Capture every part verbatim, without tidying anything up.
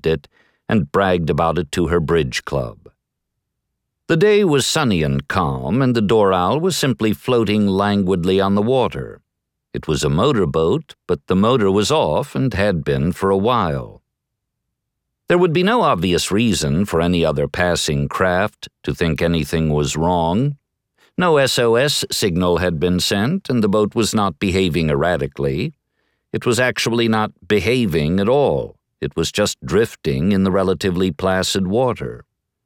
worshipped it and bragged about it to her bridge club. The day was sunny and calm, and the Doral was simply floating languidly on the water. It was a motorboat, but the motor was off and had been for a while. There would be no obvious reason for any other passing craft to think anything was wrong. No S O S signal had been sent, and the boat was not behaving erratically. It was actually not behaving at all. It was just drifting in the relatively placid water.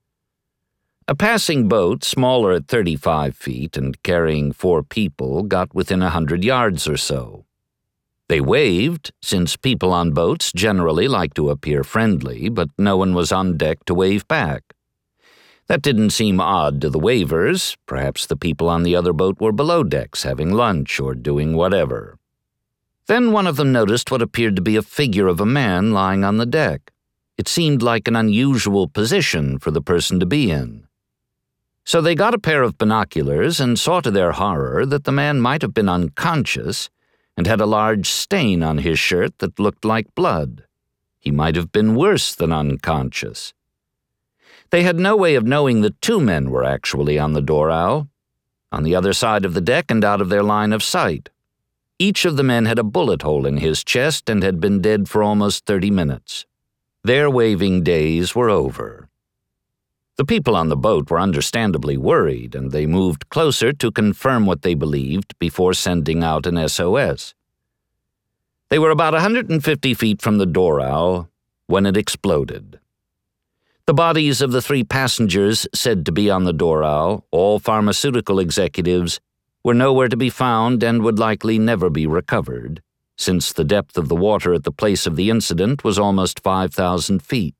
A passing boat, smaller at thirty-five feet and carrying four people, got within a hundred yards or so. They waved, since people on boats generally like to appear friendly, but no one was on deck to wave back. That didn't seem odd to the wavers. Perhaps the people on the other boat were below decks having lunch or doing whatever. Then one of them noticed what appeared to be a figure of a man lying on the deck. It seemed like an unusual position for the person to be in. So they got a pair of binoculars and saw to their horror that the man might have been unconscious and had a large stain on his shirt that looked like blood. He might have been worse than unconscious. They had no way of knowing that two men were actually on the Doral, on the other side of the deck and out of their line of sight. Each of the men had a bullet hole in his chest and had been dead for almost thirty minutes. Their waving days were over. The people on the boat were understandably worried, and they moved closer to confirm what they believed before sending out an S O S. They were about one hundred fifty feet from the Doral when it exploded. The bodies of the three passengers said to be on the Doral, all pharmaceutical executives, were nowhere to be found and would likely never be recovered, since the depth of the water at the place of the incident was almost five thousand feet.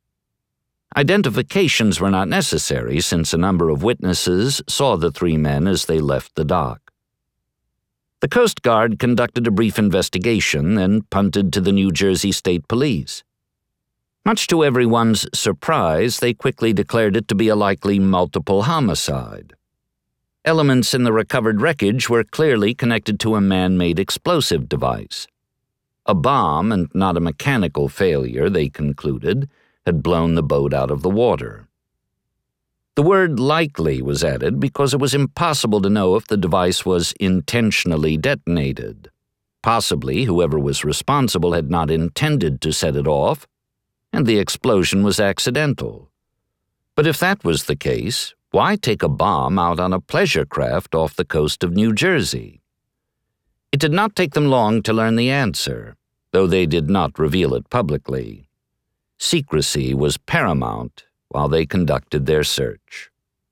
Identifications were not necessary, since a number of witnesses saw the three men as they left the dock. The Coast Guard conducted a brief investigation and punted to the New Jersey State Police. Much to everyone's surprise, they quickly declared it to be a likely multiple homicide. Elements in the recovered wreckage were clearly connected to a man-made explosive device. A bomb, and not a mechanical failure, they concluded, had blown the boat out of the water. The word likely was added because it was impossible to know if the device was intentionally detonated. Possibly whoever was responsible had not intended to set it off, and the explosion was accidental. But if that was the case, why take a bomb out on a pleasure craft off the coast of New Jersey? It did not take them long to learn the answer, though they did not reveal it publicly. Secrecy was paramount while they conducted their search.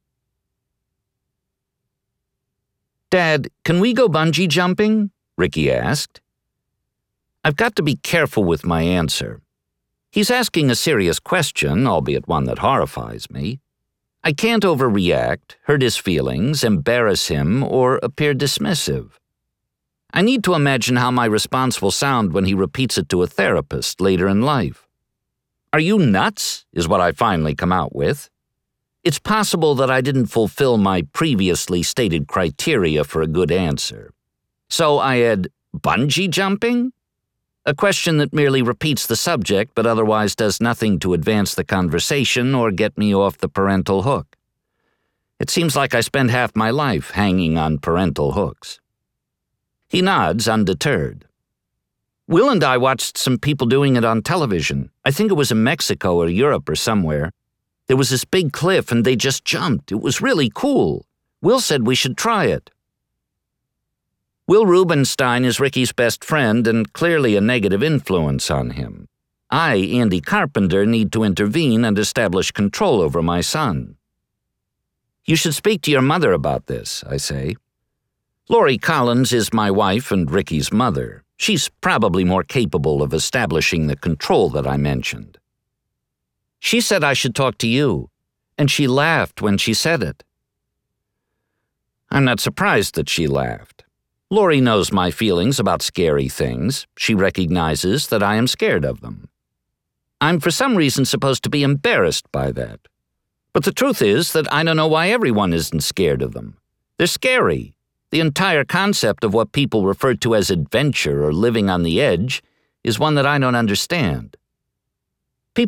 "Dad, can we go bungee jumping?" Ricky asked. I've got to be careful with my answer. He's asking a serious question, albeit one that horrifies me. I can't overreact, hurt his feelings, embarrass him, or appear dismissive. I need to imagine how my response will sound when he repeats it to a therapist later in life. "Are you nuts?" is what I finally come out with. It's possible that I didn't fulfill my previously stated criteria for a good answer. So I add, "Bungee jumping?" A question that merely repeats the subject but otherwise does nothing to advance the conversation or get me off the parental hook. It seems like I spend half my life hanging on parental hooks. He nods, undeterred. "Will and I watched some people doing it on television. I think it was in Mexico or Europe or somewhere. There was this big cliff and they just jumped. It was really cool. Will said we should try it." Will Rubenstein is Ricky's best friend and clearly a negative influence on him. I, Andy Carpenter, need to intervene and establish control over my son. "You should speak to your mother about this," I say. Lori Collins is my wife and Ricky's mother. She's probably more capable of establishing the control that I mentioned. "She said I should talk to you, and she laughed when she said it." I'm not surprised that she laughed. Lori knows my feelings about scary things. She recognizes that I am scared of them. I'm for some reason supposed to be embarrassed by that. But the truth is that I don't know why everyone isn't scared of them. They're scary. The entire concept of what people refer to as adventure or living on the edge is one that I don't understand.